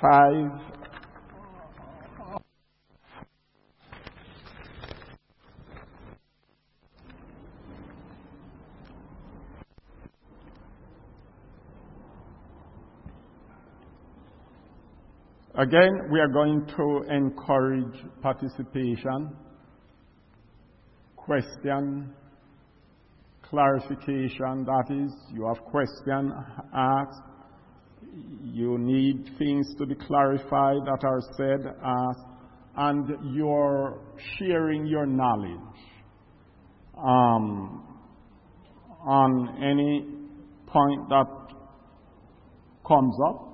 5. Again, we are going to encourage participation, question, clarification. That is, you have question asked, you need things to be clarified that are said, asked, and you're sharing your knowledge on any point that comes up.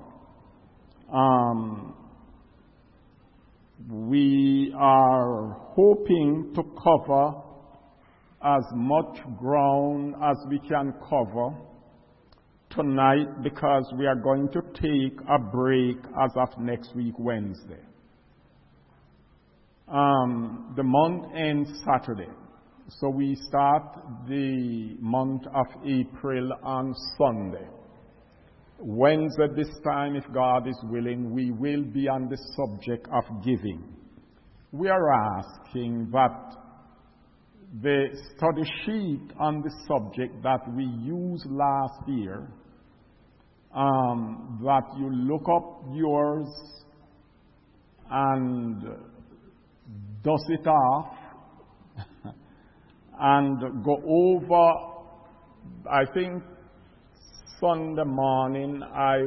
We are hoping to cover as much ground as we can cover tonight because we are going to take a break as of next week, Wednesday. The month ends Saturday, so we start the month of April on Sunday. Wednesday this time, if God is willing, we will be on the subject of giving. We are asking that the study sheet on the subject that we used last year, that you look up yours and dust it off and go over, I think, Sunday morning I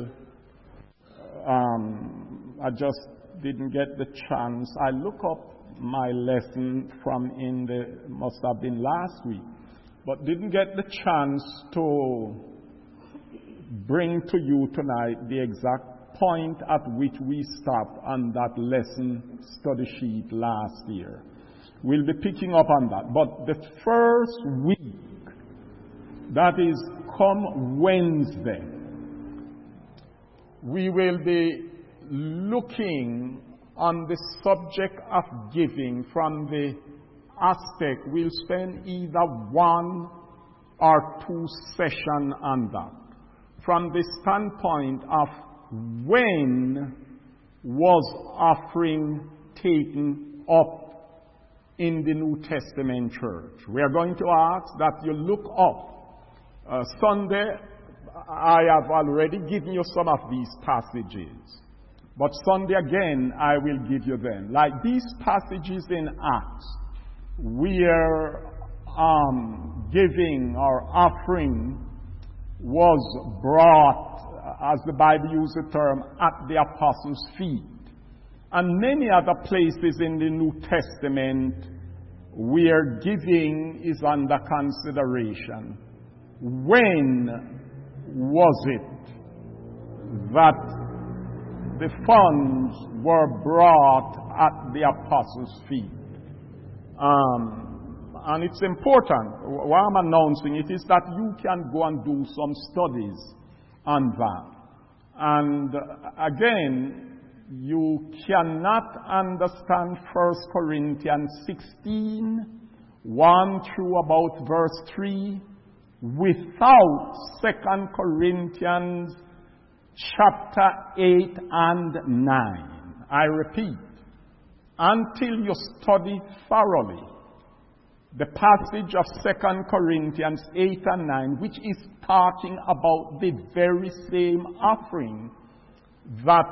just didn't get the chance. I look up my lesson from must have been last week, but didn't get the chance to bring to you tonight the exact point at which we stopped on that lesson study sheet last year. We'll be picking up on that. But the first week, that is come Wednesday, we will be looking on the subject of giving from the aspect. We'll spend either 1 or 2 sessions on that. From the standpoint of when was offering taken up in the New Testament church. We are going to ask that you look up. Sunday, I have already given you some of these passages. But Sunday again, I will give you them. Like these passages in Acts, where giving or offering was brought, as the Bible uses the term, at the apostles' feet. And many other places in the New Testament where giving is under consideration. When was it that the funds were brought at the apostles' feet? And it's important. Why I'm announcing it is that you can go and do some studies on that. And again, you cannot understand 1 Corinthians 16, 1 through about verse 3, without 2 Corinthians chapter 8 and 9. I repeat, until you study thoroughly the passage of 2 Corinthians 8 and 9, which is talking about the very same offering that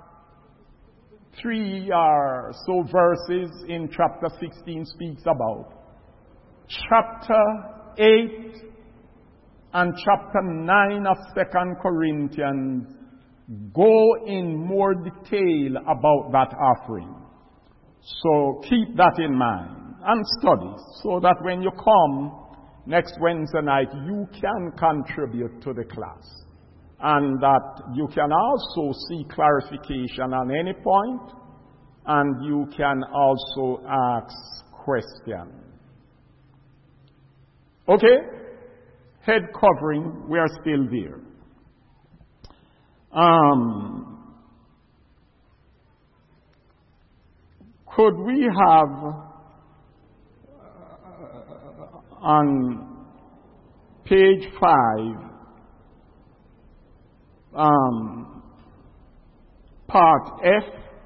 3 or so verses in chapter 16 speaks about. Chapter 8 and chapter 9 of 2 Corinthians go in more detail about that offering. So keep that in mind and study so that when you come next Wednesday night, you can contribute to the class. And that you can also see clarification on any point, and you can also ask questions. Okay? Head covering, we are still there. Could we have on page 5 part F.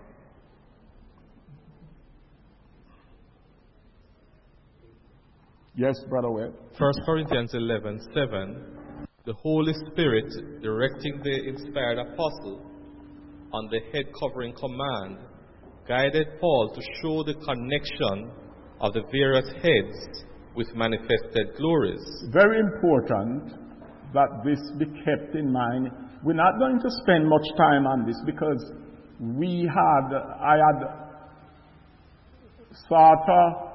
Yes, Brother Webb. 1 Corinthians 11:7, the Holy Spirit directing the inspired apostle on the head covering command guided Paul to show the connection of the various heads with manifested glories. Very important that this be kept in mind. We're not going to spend much time on this because I had sort of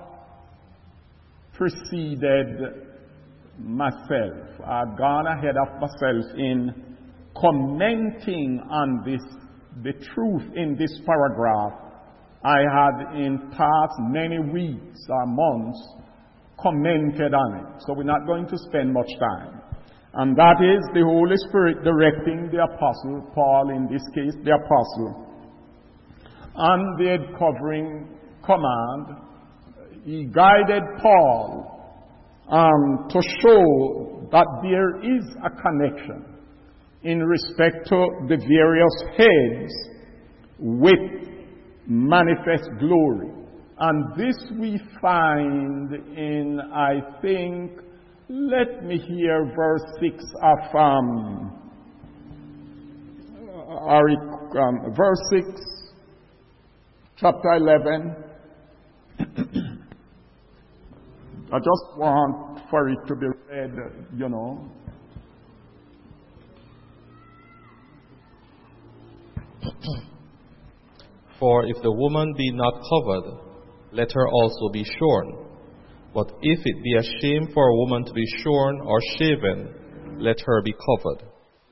preceded myself. I've gone ahead of myself in commenting on this, the truth in this paragraph. I had in past many weeks or months commented on it. So we're not going to spend much time. And that is the Holy Spirit directing the apostle, Paul in this case, the apostle, on the head covering command. He guided Paul to show that there is a connection in respect to the various heads with manifest glory. And this we find in, I think, let me hear verse 6 of verse 6, chapter 11. I just want for it to be read, you know. For if the woman be not covered, let her also be shorn. But if it be a shame for a woman to be shorn or shaven, let her be covered.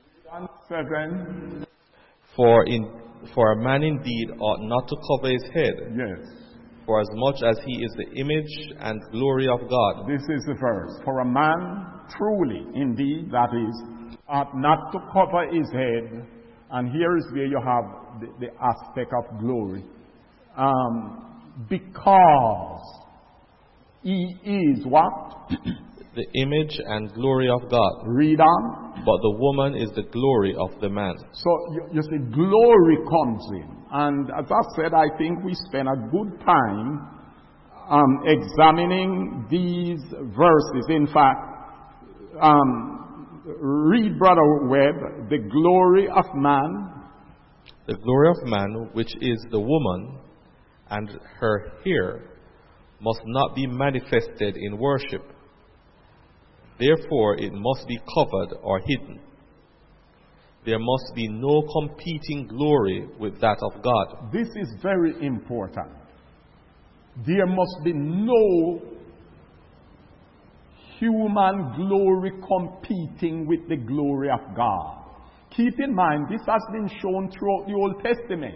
7. For a man indeed ought not to cover his head. Yes. For as much as he is the image and glory of God. This is the verse. For a man, truly, indeed, that is, ought not to cover his head. And here is where you have the aspect of glory. Because he is what? The image and glory of God. Read on. But the woman is the glory of the man. So you see, glory comes in. And as I said, I think we spend a good time examining these verses. In fact, read, Brother Webb, the glory of man. The glory of man, which is the woman, and her hair, must not be manifested in worship. Therefore, it must be covered or hidden. There must be no competing glory with that of God. This is very important. There must be no human glory competing with the glory of God. Keep in mind, this has been shown throughout the Old Testament.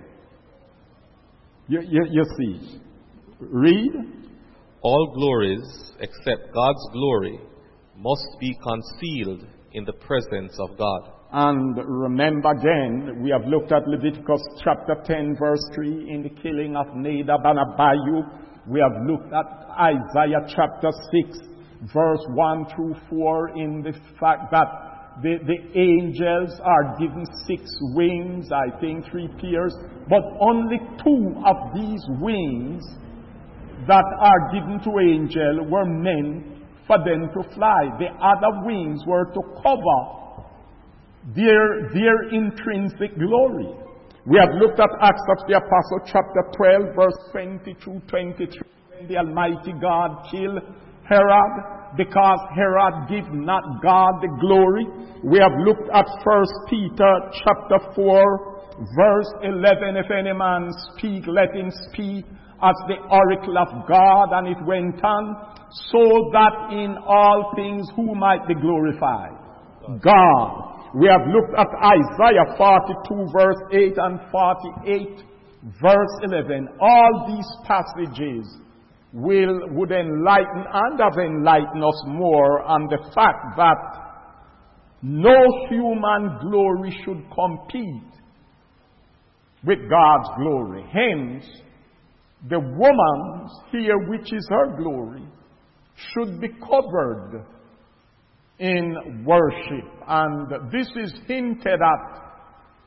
You see. Read. All glories except God's glory must be concealed in the presence of God. And remember again, we have looked at Leviticus chapter 10 verse 3 in the killing of Nadab and Abihu. We have looked at Isaiah chapter 6 verse 1 through 4 in the fact that the angels are given 6 wings, I think 3 pairs, but only 2 of these wings that are given to angels were meant for them to fly. The other wings were to cover their intrinsic glory. We have looked at Acts of the Apostle chapter 12 verse 20 through 23 when the Almighty God killed Herod because Herod gave not God the glory. We have looked at 1 Peter chapter 4 verse 11, if any man speak, let him speak as the oracle of God, and it went on, so that in all things who might be glorified? God. We have looked at Isaiah 42 verse 8 and 48 verse 11. All these passages would enlighten and have enlightened us more on the fact that no human glory should compete with God's glory. Hence, the woman's here, which is her glory, should be covered in worship. And this is hinted at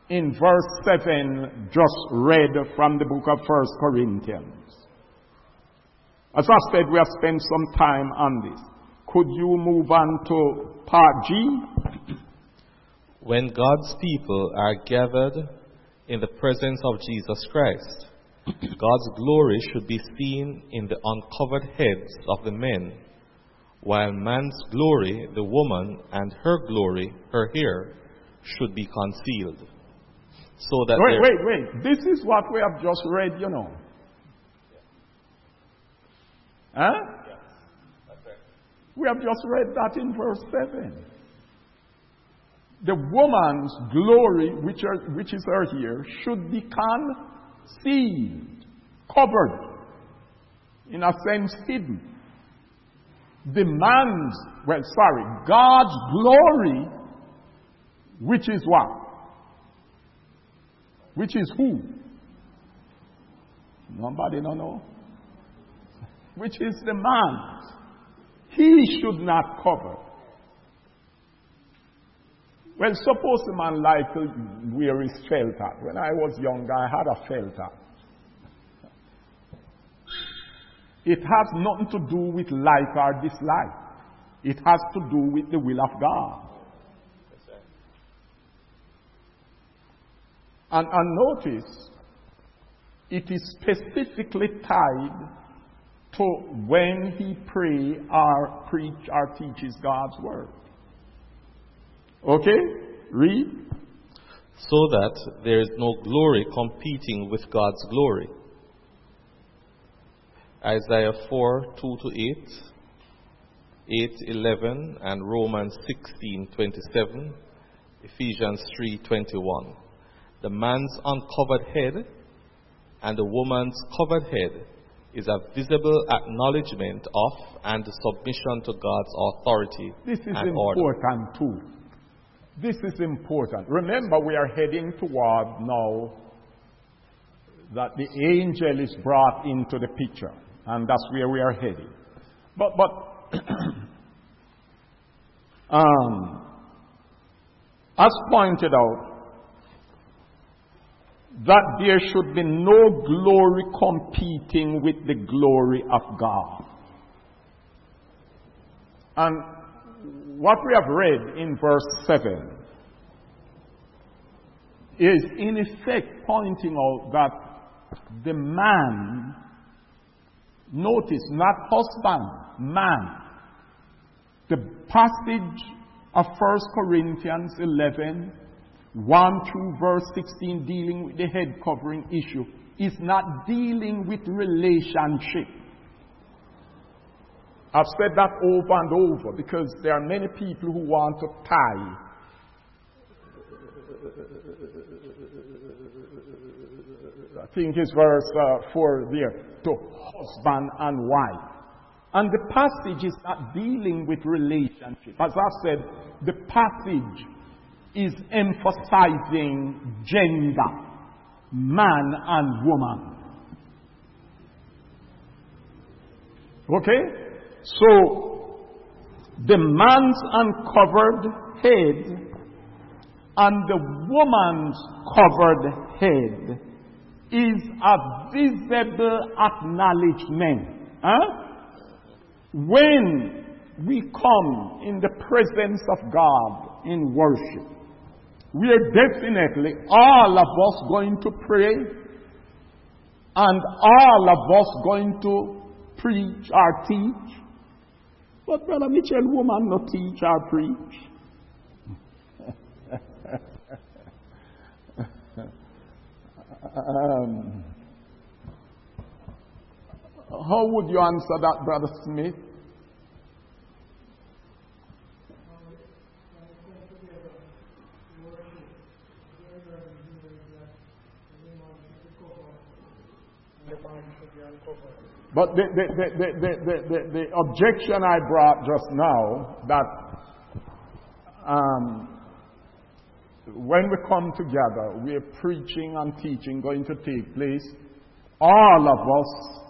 in verse 7 just read from the book of 1 Corinthians. As I said, we have spent some time on this. Could you move on to part G? When God's people are gathered in the presence of Jesus Christ, God's glory should be seen in the uncovered heads of the men, while man's glory, the woman, and her glory, her hair, should be concealed. So that Wait. This is what we have just read, you know. Huh? Yes, that's right. We have just read that in verse 7. The woman's glory, which is her hair, should be concealed, covered, in a sense hidden. God's glory, which is what? Which is who? Nobody don't know. Which is the man. He should not cover. Well, suppose the man like to wear his felt hat. When I was young, I had a felt hat. It has nothing to do with like or dislike. It has to do with the will of God. And notice, it is specifically tied to when he pray or preach or teaches God's word. Okay? Read. So that there is no glory competing with God's glory. Isaiah 4:2-8, 8:11, and Romans 16:27, Ephesians 3:21. The man's uncovered head and the woman's covered head is a visible acknowledgement of and submission to God's authority This is and order. important too. This is important. Remember, we are heading toward now that the angel is brought into the picture, and that's where we are heading. But as pointed out, that there should be no glory competing with the glory of God. And what we have read in verse 7 is in effect pointing out that the man, notice, not husband, man. The passage of 1 Corinthians 11, 1 through verse 16, dealing with the head covering issue, is not dealing with relationship. I've said that over and over because there are many people who want to tie I think it's verse 4 there, to husband and wife. And the passage is not dealing with relationship. As I've said, the passage is emphasizing gender, man and woman. Okay? So, the man's uncovered head and the woman's covered head is a visible acknowledgement. When we come in the presence of God in worship, we are definitely all of us going to pray and all of us going to preach or teach. But Brother Mitchell, woman no teach or preach. How would you answer that, Brother Smith? But the objection I brought just now, that when we come together, we are preaching and teaching going to take place. All of us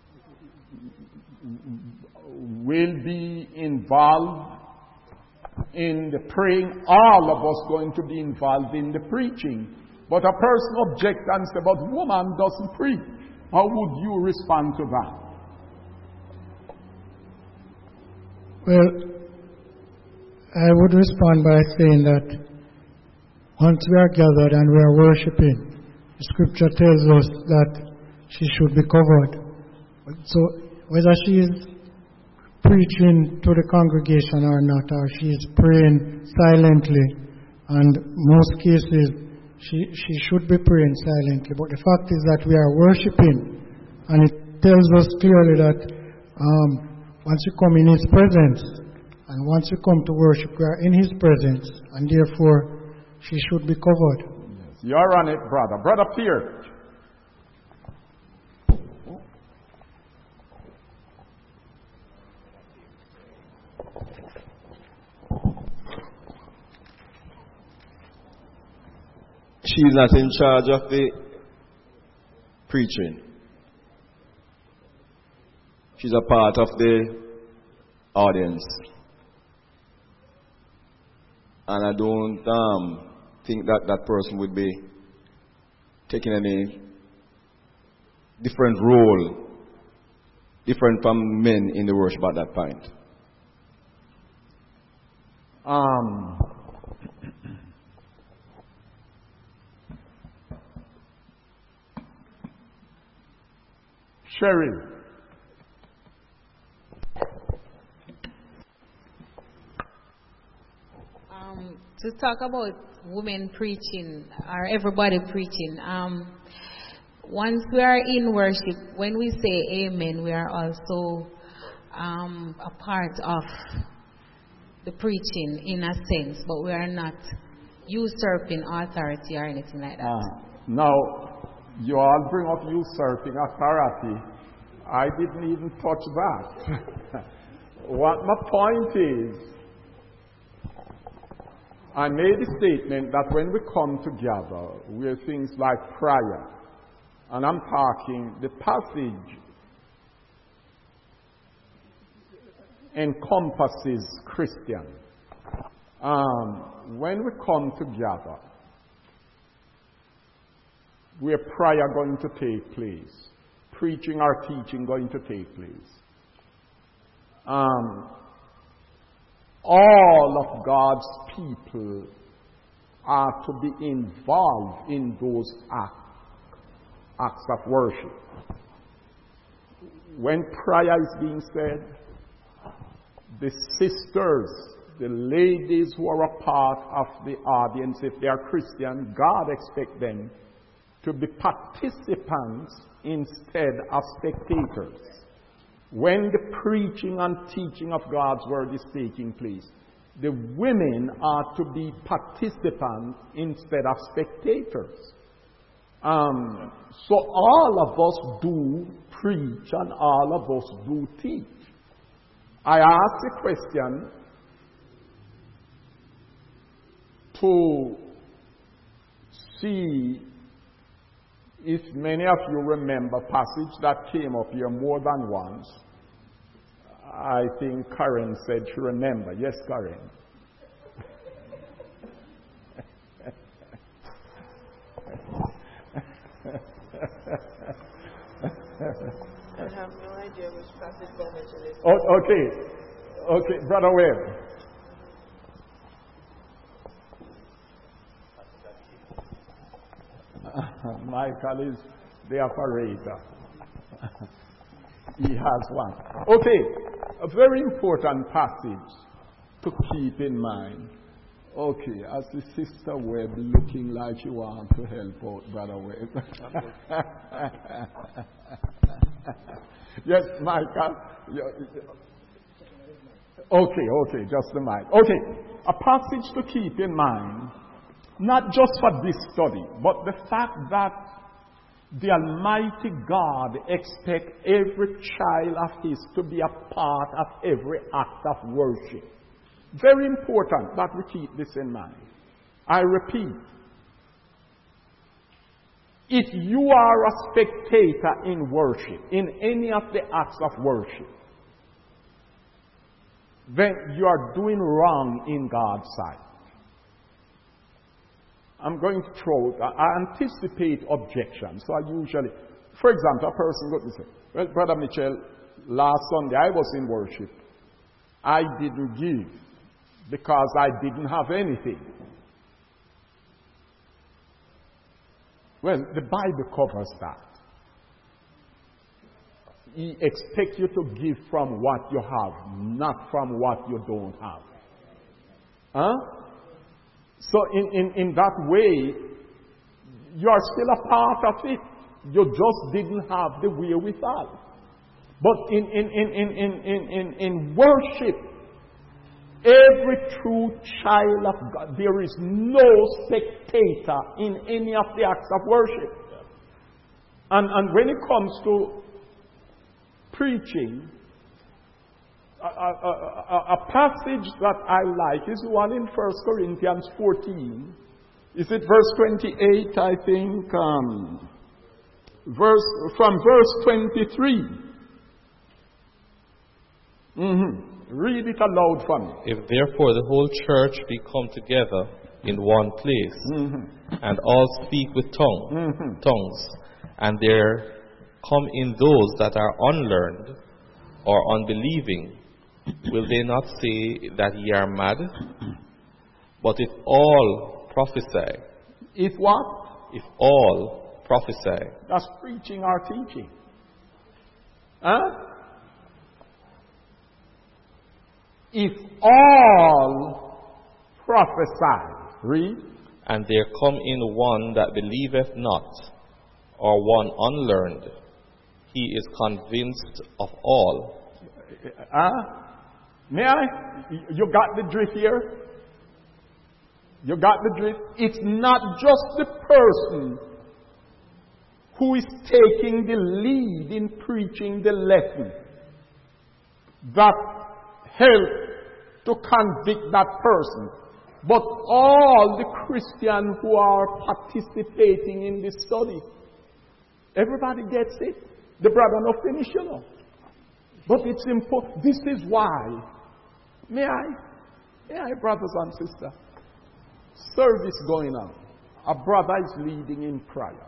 will be involved in the praying, all of us going to be involved in the preaching. But a person objects and says, but woman doesn't preach. How would you respond to that? Well, I would respond by saying that once we are gathered and we are worshiping, the scripture tells us that she should be covered. So whether she is preaching to the congregation or not, or she is praying silently, and most cases she should be praying silently. But the fact is that we are worshiping, and it tells us clearly that once you come in His presence, and once you come to worship, we are in His presence, and therefore she should be covered. Yes, you're on it, brother. Brother Pierre. She's not in charge of the preaching. She's a part of the audience. And I don't think that that person would be taking any different role, different from men in the worship at that point. Cheryl. To talk about women preaching or everybody preaching, once we are in worship, when we say amen, we are also a part of the preaching in a sense, but we are not usurping authority or anything like that. Now, you all bring up usurping authority. I didn't even touch that. What my point is, I made a statement that when we come together, we're things like prayer. And I'm talking, the passage encompasses Christian. When we come together, where prayer going to take place, preaching or teaching going to take place. All of God's people are to be involved in those acts of worship. When prayer is being said, the sisters, the ladies who are a part of the audience, if they are Christian, God expects them to be participants instead of spectators. When the preaching and teaching of God's word is taking place, the women are to be participants instead of spectators. So all of us do preach and all of us do teach. I asked a question to see if many of you remember a passage that came up here more than once. I think Karen said she remembered. Yes, Karen. I have no idea which passage it is. Oh, okay, Brother Webb. Michael is the operator. He has one. Okay, a very important passage to keep in mind. Okay, as the Sister Webb looking like you want to help out, Brother Webb. Yes, Michael. Okay, just the mic. Okay, a passage to keep in mind. Not just for this study, but the fact that the Almighty God expects every child of His to be a part of every act of worship. Very important that we keep this in mind. I repeat, if you are a spectator in worship, in any of the acts of worship, then you are doing wrong in God's sight. I'm going to throw, I anticipate objections. So I usually, for example, a person goes and says, well, Brother Mitchell, last Sunday I was in worship. I didn't give because I didn't have anything. Well, the Bible covers that. He expects you to give from what you have, not from what you don't have. Huh? So in that way, you are still a part of it. You just didn't have the wherewithal. But in worship, every true child of God, there is no spectator in any of the acts of worship. And when it comes to preaching, a passage that I like is one in 1 Corinthians 14. Is it verse 28, I think? From verse 23. Read it aloud for me. If therefore the whole church be come together in one place, and all speak with tongues, and there come in those that are unlearned or unbelieving, will they not say that ye are mad? But if all prophesy. If what? If all prophesy. That's preaching or teaching. Huh? If all prophesy. Read. And there come in one that believeth not, or one unlearned, he is convinced of all. May I? You got the drift here? You got the drift? It's not just the person who is taking the lead in preaching the lesson that help to convict that person, but all the Christians who are participating in this study. Everybody gets it. The brother no finish, you know. But it's important. This is why. May I, brothers and sisters? Service going on. A brother is leading in prayer.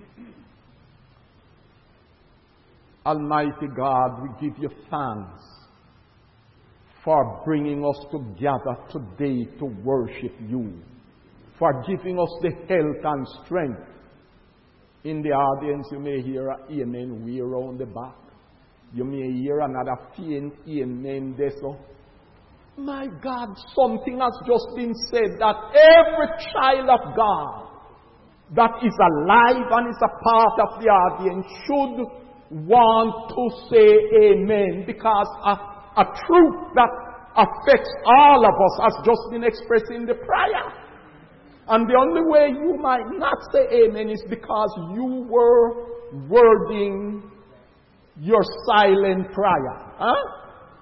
Almighty God, we give you thanks for bringing us together today to worship you, for giving us the health and strength. In the audience, you may hear an amen way around the back. You may hear another faint amen there. So, my God, something has just been said that every child of God that is alive and is a part of the audience should want to say amen, because a truth that affects all of us has just been expressed in the prayer. And the only way you might not say amen is because you were wording your silent prayer. Huh?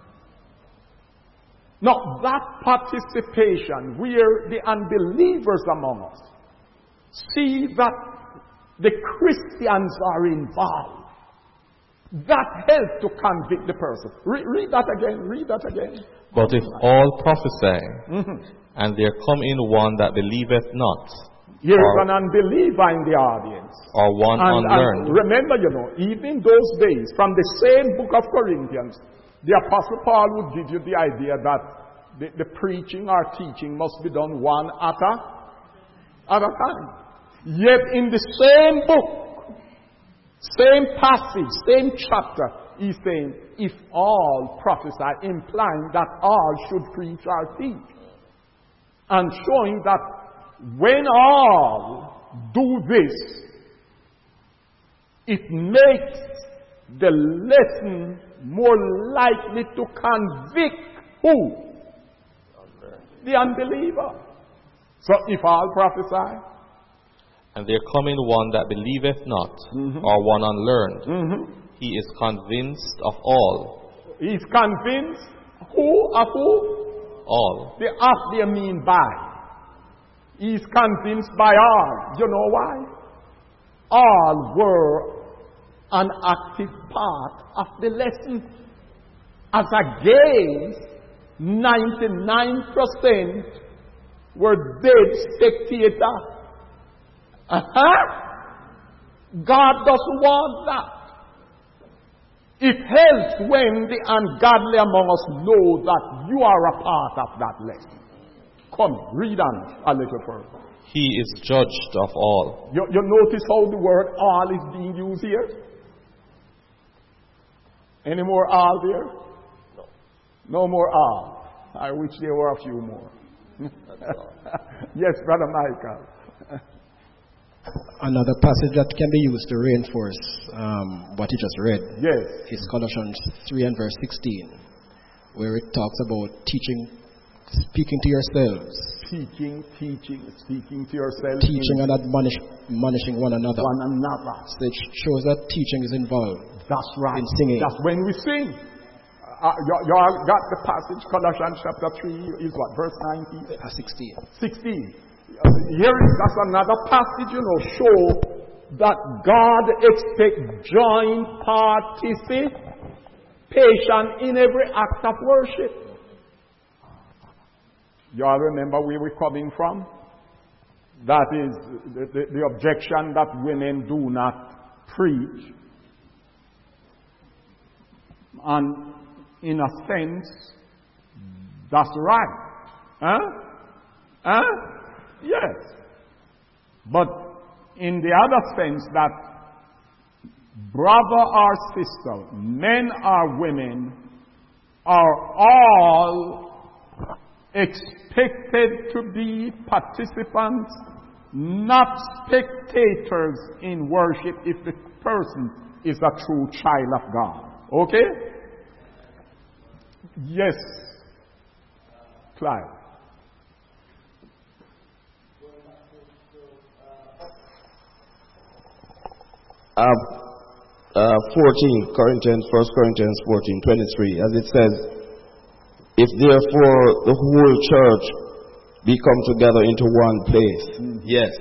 Now, that participation where the unbelievers among us see that the Christians are involved, that helps to convict the person. Read that again. But if all prophesy, and there come in one that believeth not. Here's an unbeliever in the audience. Or one unlearned. And remember, even those days, from the same book of Corinthians, the Apostle Paul would give you the idea that the preaching or teaching must be done one at a time. Yet in the same book, same passage, same chapter, he's saying, if all prophesy, implying that all should preach or teach. And showing that when all do this, it makes the lesson more likely to convict who? The unbeliever. So if all prophesy, and there come in one that believeth not, or one unlearned, he is convinced of all. He is convinced who of who? All. The of they mean by. He is convinced by all. You know why? All were an active part of the lesson, as against 99% were dead spectators. God doesn't want that. It helps when the ungodly among us know that you are a part of that lesson. Come, read on a little further. He is judged of all. You notice how the word all is being used here? Any more all there? No more all. I wish there were a few more. Yes, Brother Michael. Another passage that can be used to reinforce what he just read is Colossians 3 and verse 16, where it talks about teaching, speaking to yourselves. Speaking to yourselves. Teaching and admonishing one another. So it shows that teaching is involved. That's right. In singing. That's when we sing. You all got the passage, Colossians chapter 3, is what, verse 19? 16. 16. That's another passage, show that God expects joint participation in every act of worship. You all remember where we're coming from? That is the objection that women do not preach. And in a sense, that's right. Yes. But in the other sense that brother or sister, men or women, are all expected to be participants, not spectators in worship if the person is a true child of God. Okay? Yes. Clive. 1 Corinthians 14:23, as it says, if therefore the whole church be come together into one place. Yes.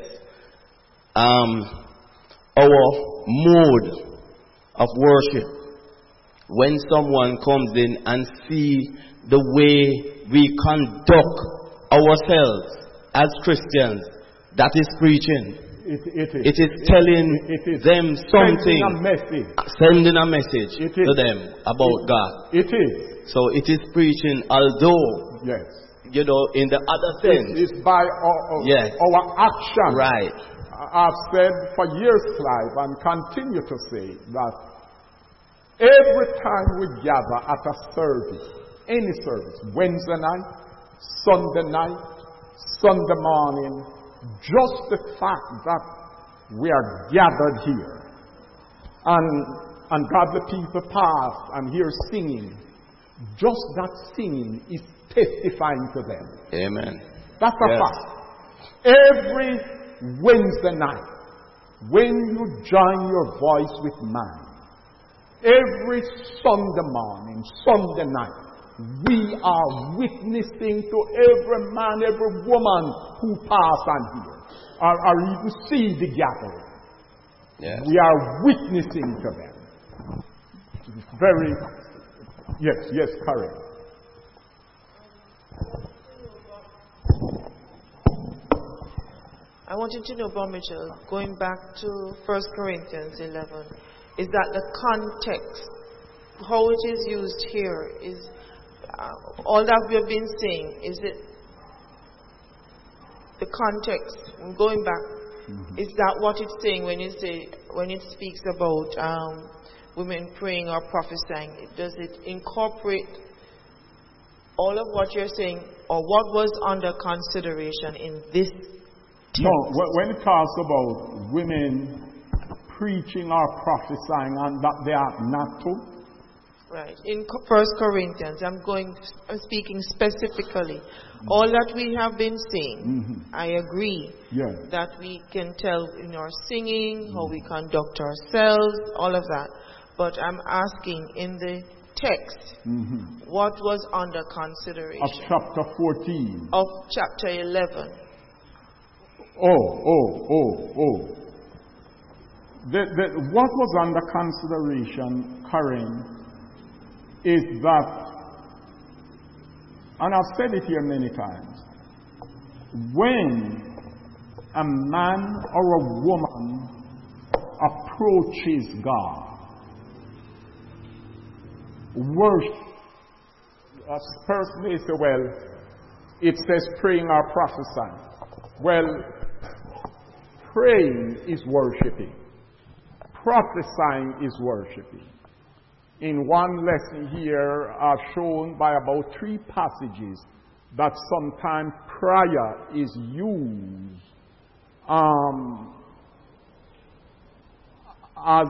Our mode of worship, when someone comes in and see the way we conduct ourselves as Christians, that is preaching. It is telling them something, sending a message to them about God. It is. So it is preaching, although, in the other sense. It's by our action. Right. I've said for years, Clive, and continue to say that every time we gather at a service, any service, Wednesday night, Sunday morning, just the fact that we are gathered here and godly people pass and hear singing, just that singing is testifying to them. Amen. That's a fact. Every Wednesday night, when you join your voice with mine, every Sunday morning, Sunday night, we are witnessing to every man, every woman who pass on here, or even see the gathering. Yes. We are witnessing to them. It's very, yes, correct. I wanted to know, Brother Mitchell, going back to 1 Corinthians 11, is that the context, how it is used here, is all that we have been saying, is it the context, going back, is that what it's saying when it speaks about women praying or prophesying? Does it incorporate all of what you're saying, or what was under consideration in this text? No, when it talks about women preaching or prophesying and that they are not to. Right. In 1 Corinthians, I'm speaking specifically. All that we have been saying, I agree that we can tell in our singing, how we conduct ourselves, all of that. But I'm asking in the text, what was under consideration? Of chapter 14. Of chapter 11. What was under consideration, Karen, is that and I've said it here many times, when a man or a woman approaches God, worship, a person may say, well, it says praying or prophesying. Well, praying is worshiping. Prophesying is worshiping. In one lesson here, I've shown by about 3 passages that sometimes prayer is used as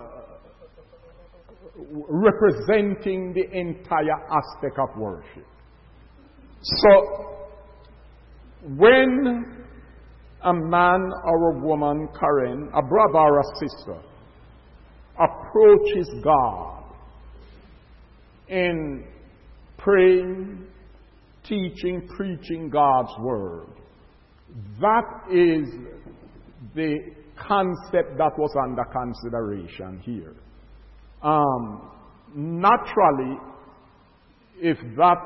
representing the entire aspect of worship. So, when a man or a woman, Karen, a brother or a sister, approaches God in praying, teaching, preaching God's word, that is the concept that was under consideration here. Naturally, if that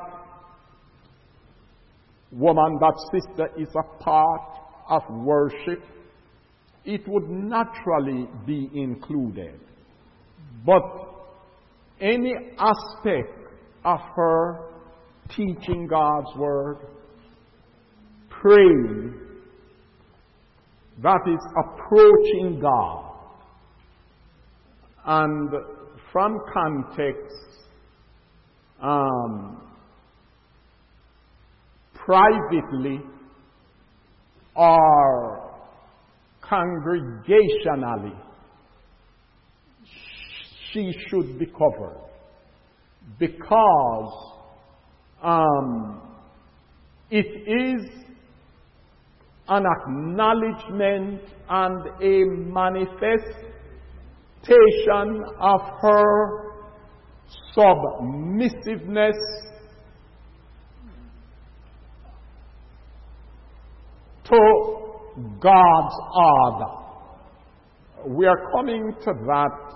woman, that sister is a part of worship, it would naturally be included. But any aspect of her teaching God's word, praying, that is approaching God. And from context, privately or congregationally, she should be covered, because it is an acknowledgement and a manifestation of her submissiveness to God's order. We are coming to that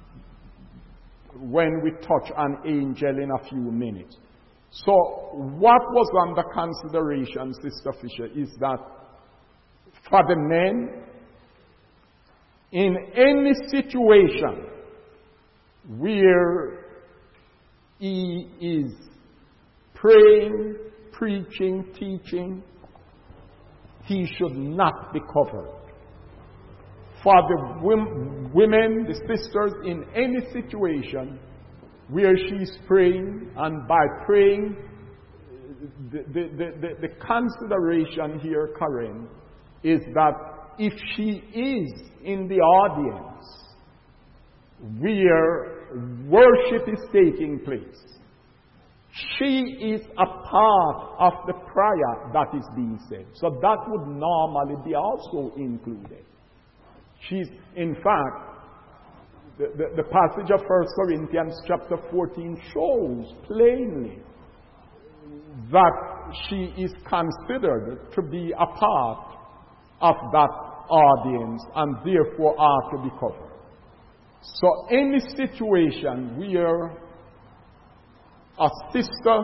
when we touch an angel in a few minutes. So, what was under consideration, Sister Fisher, is that for the men, in any situation where he is praying, preaching, teaching, he should not be covered. For the women, the sisters, in any situation where she's praying, and by praying, the consideration here, Karen, is that if she is in the audience where worship is taking place, she is a part of the prayer that is being said. So that would normally be also included. She's, in fact, the passage of 1 Corinthians chapter 14 shows plainly that she is considered to be a part of that audience and therefore are to be covered. So any situation where a sister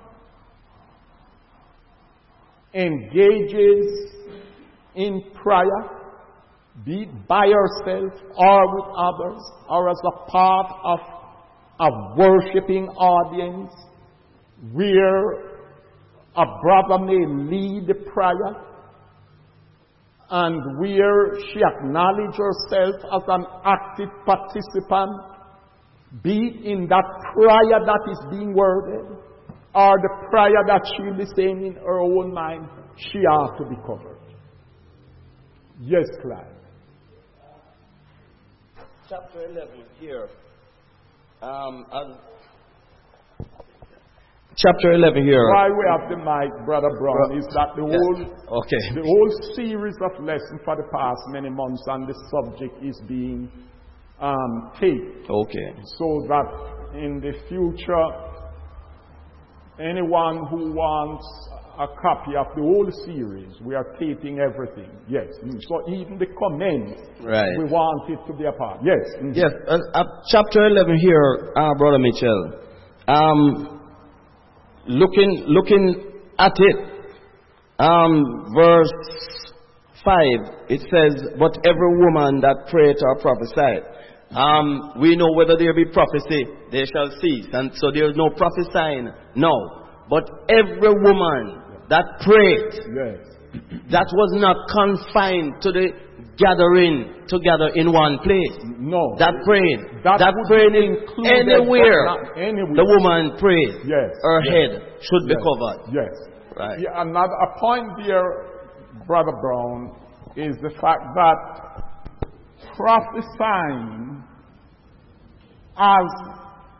engages in prayer, be it by herself or with others, or as a part of a worshiping audience, where a brother may lead the prayer, and where she acknowledges herself as an active participant, be it in that prayer that is being worded, or the prayer that she'll be saying in her own mind, she ought to be covered. Yes, Clyde. Chapter 11 here. Chapter 11 here. Why we have the mic, Brother Brown, is that the whole series of lessons for the past many months on the subject is being taped. Okay. So that in the future, anyone who wants a copy of the whole series, we are taping everything. Yes. So even the comments, we want it to be a part. Yes. Yes. Chapter 11 here, Brother Mitchell. looking at it, verse 5, it says, but every woman that prayeth or prophesied. We know whether there be prophecy, they shall cease. And so there is no prophesying. No. But every woman that prayed, that was not confined to the gathering together in one place. No. That praying anywhere the woman prays, her head should be covered. Yes. Right. Yeah, another a point there, Brother Brown, is the fact that prophesying as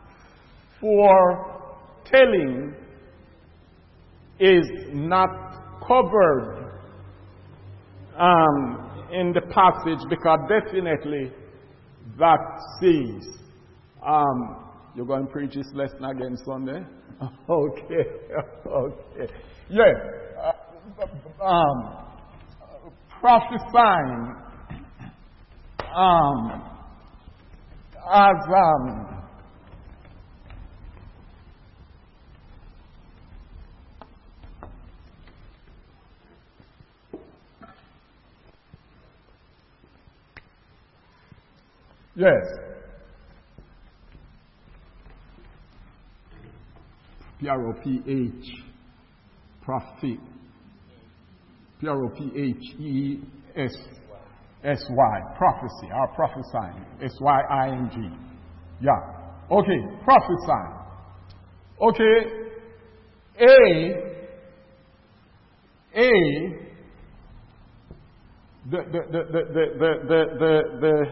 foretelling is not covered in the passage, because definitely that says, you're going to preach this lesson again Sunday? Okay. Yes. Prophesying as yes. P-R-O-P-H, prophet. P-R-O-P-H-E-S-S-Y, prophecy, or prophesying. S-Y-I-N-G. Yeah. Okay, prophesying. Okay, the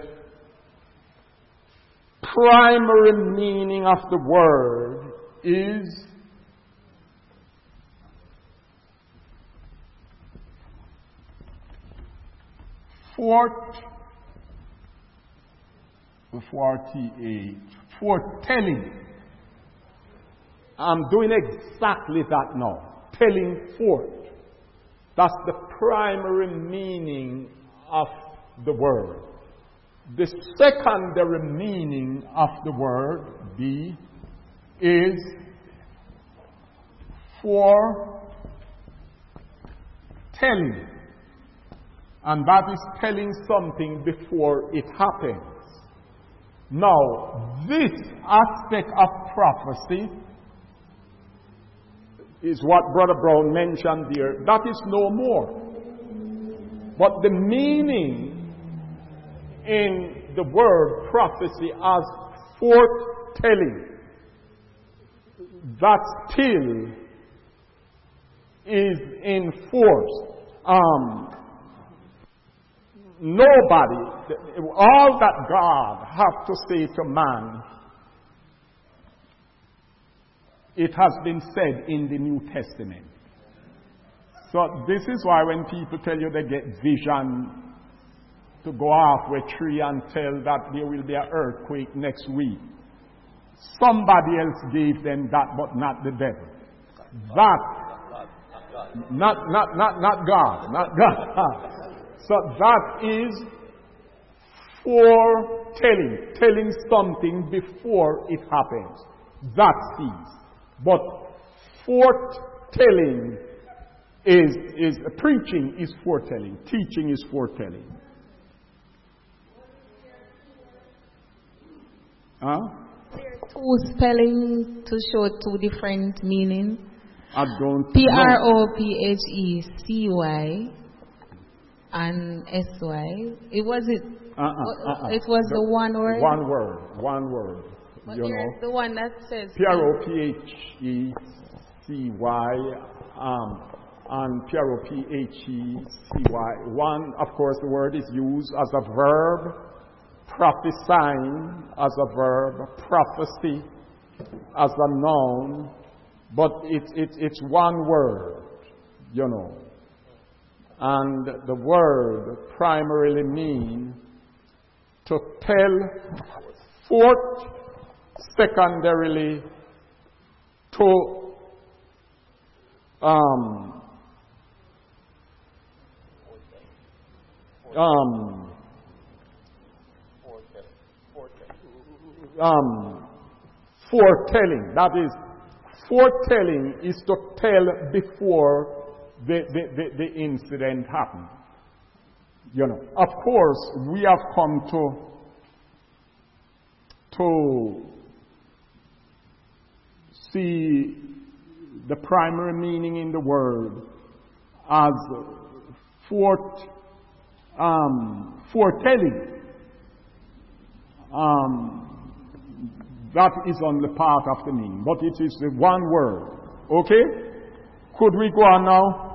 primary meaning of the word is foretelling. I'm doing exactly that now. Telling forth. That's the primary meaning of the word. The secondary meaning of the word, be, is foretelling. And that is telling something before it happens. Now, this aspect of prophecy is what Brother Brown mentioned there. That is no more. But the meaning in the word prophecy as foretelling, that still is in force. Nobody, all that God has to say to man, it has been said in the New Testament. So this is why when people tell you they get vision to go halfway tree and tell that there will be an earthquake next week, somebody else gave them that, but not the devil. That, not God, not God. So that is foretelling, telling something before it happens. That sees. But foretelling is preaching is foretelling, teaching is foretelling. There are two spelling to show two different meanings. I don't P-R-O-P-H-E-C-Y and S-Y. It was the one word? One word. But there's the one that says P-R-O-P-H-E-C-Y and P-R-O-P-H-E-C-Y. One, of course, the word is used as a verb, prophesying as a verb, prophecy as a noun, but it's one word, you know. And the word primarily means to tell forth, secondarily to foretelling. That is Foretelling is to tell before the incident happened. You know, of course, we have come to see the primary meaning in the word as foretelling. That is only part of the meaning, but it is the one word. Okay? Could we go on now?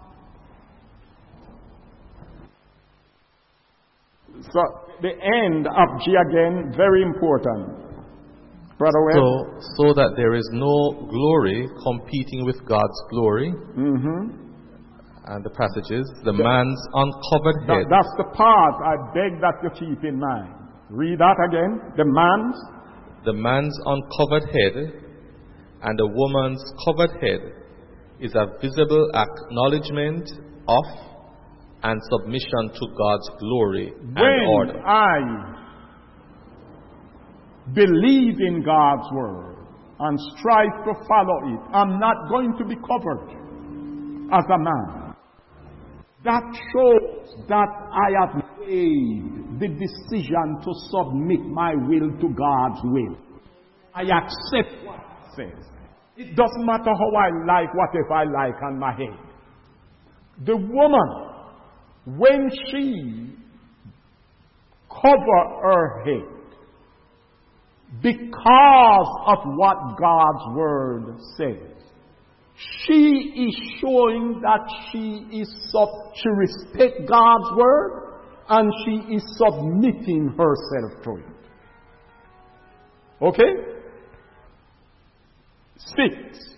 So, the end of G again, very important. Brother Webb? So that there is no glory competing with God's glory. And the passages, the man's uncovered head. That's the part I beg that you keep in mind. Read that again. The man's uncovered head and the woman's covered head is a visible acknowledgement of and submission to God's glory and order. When I believe in God's word and strive to follow it, I'm not going to be covered as a man. That shows that I have made the decision to submit my will to God's will. I accept what it says. It doesn't matter how I like whatever I like on my head. The woman, when she covers her head, because of what God's word says, she is showing that she respects God's word and she is submitting herself to it. Okay? 6.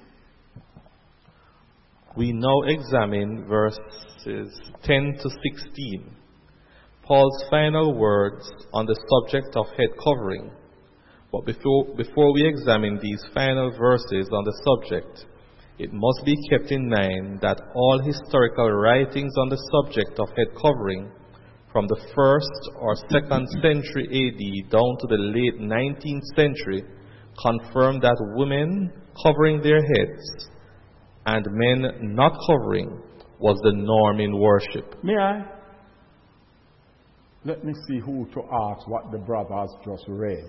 We now examine verses 10 to 16. Paul's final words on the subject of head covering. But before we examine these final verses on the subject, it must be kept in mind that all historical writings on the subject of head covering from the 1st or 2nd century AD down to the late 19th century confirm that women covering their heads and men not covering was the norm in worship. May I? Let me see who to ask what the brothers just read.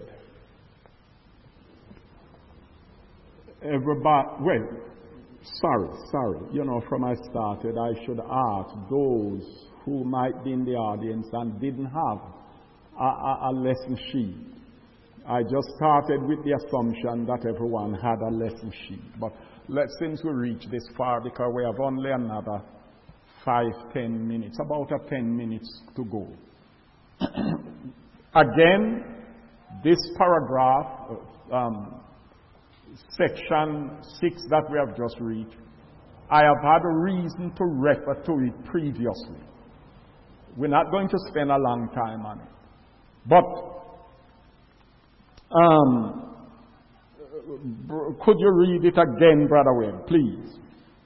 Everybody, well, sorry. You know, from I started, I should ask those who might be in the audience and didn't have a lesson sheet. I just started with the assumption that everyone had a lesson sheet. But since we reached this far, because we have only another 5-10 minutes, about 10 minutes to go. Again, this paragraph, section 6 that we have just read, I have had a reason to refer to it previously. We're not going to spend a long time on it. But could you read it again, Brother Webb, please?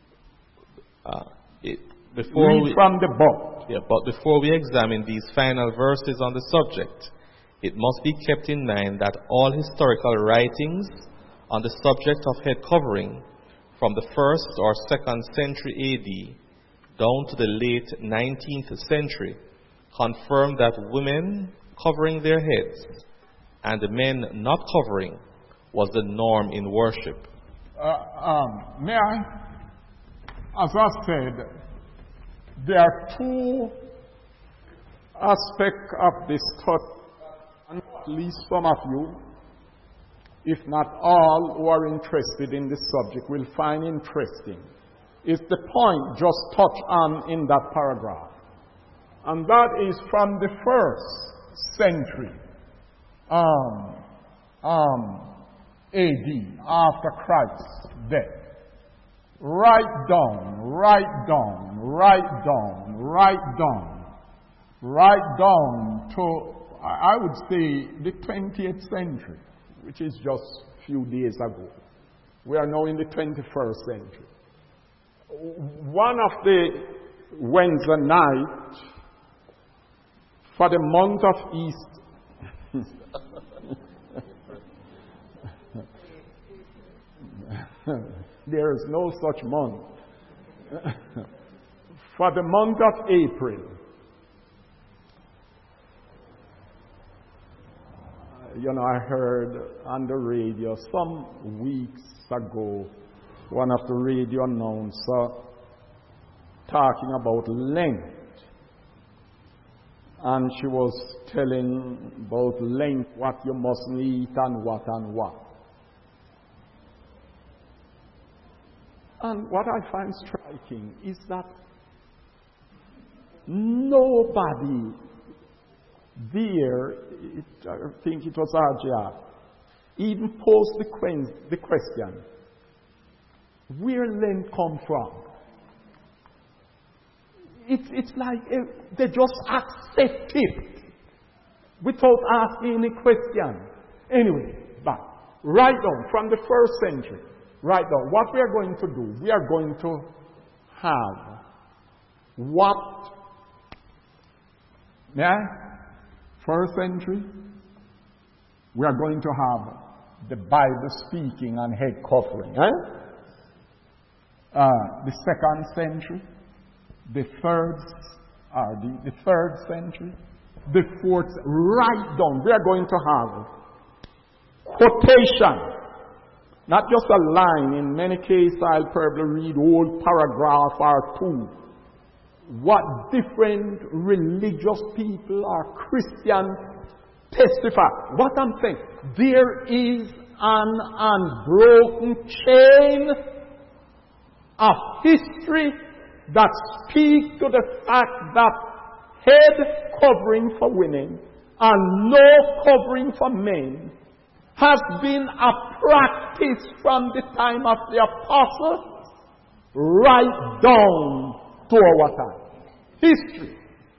Read from the book. Yeah, but before we examine these final verses on the subject, it must be kept in mind that all historical writings on the subject of head covering from the 1st or 2nd century AD down to the late 19th century confirm that women covering their heads and the men not covering was the norm in worship. May I? As I said, there are 2 aspects of this thought, and at least some of you, if not all, who are interested in this subject will find interesting. Is the point just touched on in that paragraph. And that is from the 1st century AD, after Christ's death. Right down to, I would say, the 20th century, which is just a few days ago. We are now in the 21st century. One of the Wednesday night for the month of Easter, There is no such month. For the month of April, I heard on the radio some weeks ago, one of the radio announcers talking about Lent. And she was telling about Lent, what you mustn't eat and what and what. And what I find striking is that nobody there, I think it was Arjia, even posed the question, where Lent come from? It's like they just accept it without asking any question. Anyway, but right down from the first century, right down, what we are going to do, we are going to have what, first century, we are going to have the Bible speaking and head covering. The second century, the third century, the fourth, right down, we are going to have quotation. Not just a line. In many cases, I'll probably read whole paragraph or two. What different religious people or Christian testify. What I'm saying, there is an unbroken chain of history that speaks to the fact that head covering for women and no covering for men has been a practice from the time of the apostles right down to our time. History.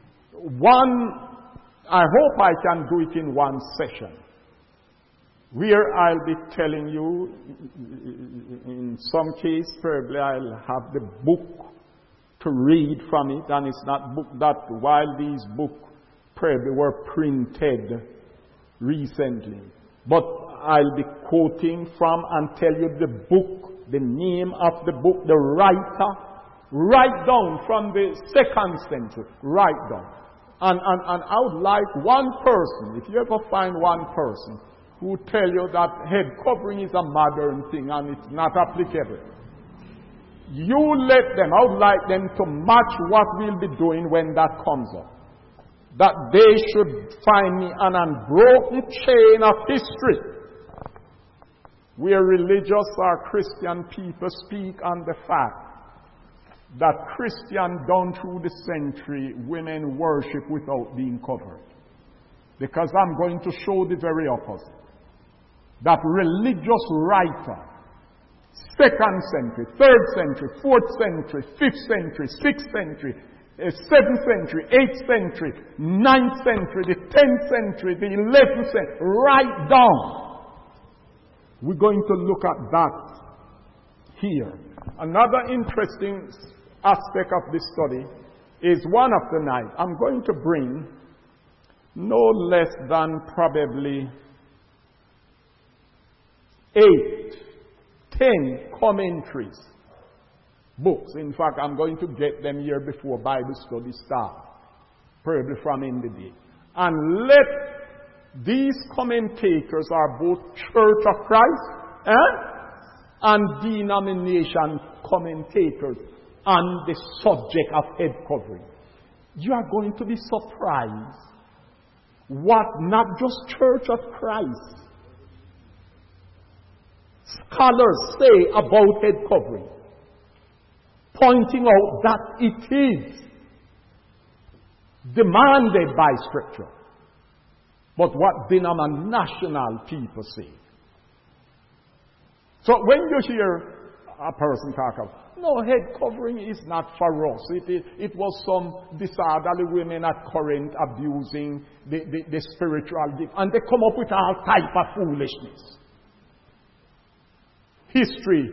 I hope I can do it in one session, where I'll be telling you, in some case, probably I'll have the book to read from it, and it's not book that while these books probably were printed recently. But I'll be quoting from and tell you the book, the name of the book, the writer, right down from the 2nd century, right down. And I would like one person, if you ever find one person who will tell you that head covering is a modern thing and it's not applicable, you let them, I would like them to match what we'll be doing when that comes up. That they should find me an unbroken chain of history where religious or Christian people speak on the fact that Christian down through the century, women worship without being covered. Because I'm going to show the very opposite. That religious writer, 2nd century, 3rd century, 4th century, 5th century, 6th century, 7th century, 8th century, 9th century, the 10th century, the 11th century, right down. We're going to look at that here. Another interesting aspect of this study is one of the night. I'm going to bring no less than probably 8, 10 commentaries, books. In fact, I'm going to get them here before Bible study starts, probably from in the day. And let these commentators are both Church of Christ and denomination commentators on the subject of head covering. You are going to be surprised what not just Church of Christ scholars say about head covering, pointing out that it is demanded by Scripture. But what denominational people say. So when you hear a person talk of, no, head covering is not for us. It was some disorderly women at Corinth abusing the spiritual gift. And they come up with all type of foolishness. History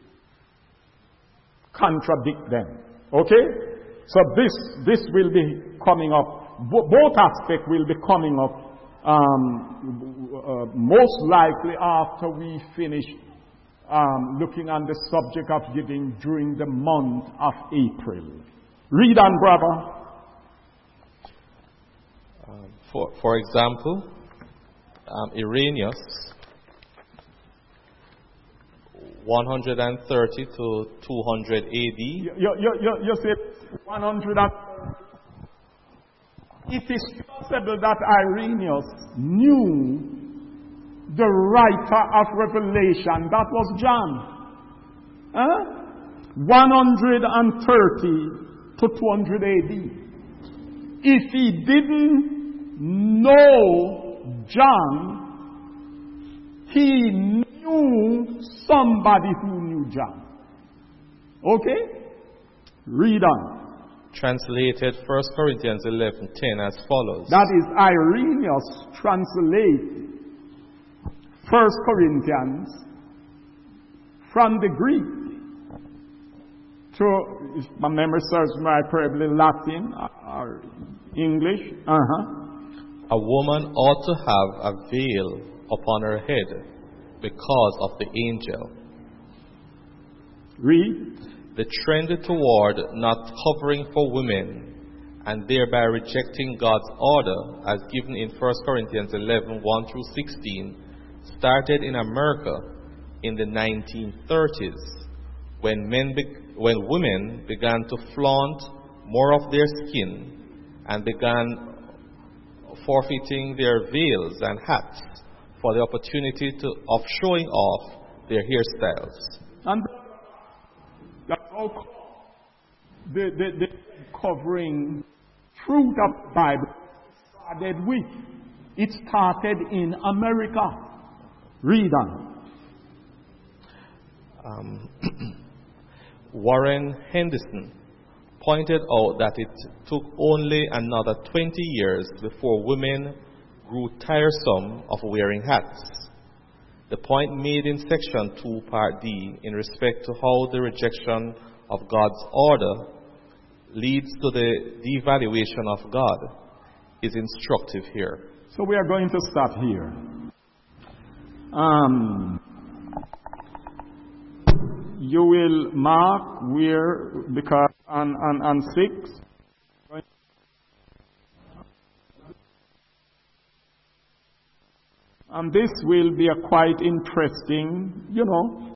contradict them. Okay? So this will be coming up. Both aspects will be coming up most likely after we finish looking on the subject of giving during the month of April. Read on, brother. For example, Irenaeus, 130 to 200 AD. You say 100. It is possible that Irenaeus knew the writer of Revelation. That was John. 130 to 200 AD. If he didn't know John, he knew somebody who knew John. Okay? Read on. Translated 1 Corinthians 11:10 as follows. That is, Irenaeus translated 1 Corinthians from the Greek to, if my memory serves me, probably Latin or English. A woman ought to have a veil upon her head because of the angel. Read. The trend toward not covering for women and thereby rejecting God's order as given in 1 Corinthians 11:1 through 16 started in America in the 1930s when women began to flaunt more of their skin and began forfeiting their veils and hats for the opportunity of showing off their hairstyles. And that's all the covering truth of the Bible started with. It started in America. Read on. Warren Henderson pointed out that it took only another 20 years before women grew tiresome of wearing hats. The point made in section 2, part D, in respect to how the rejection of God's order leads to the devaluation of God, is instructive here. So we are going to stop here. You will mark where, because on 6, and this will be a quite interesting,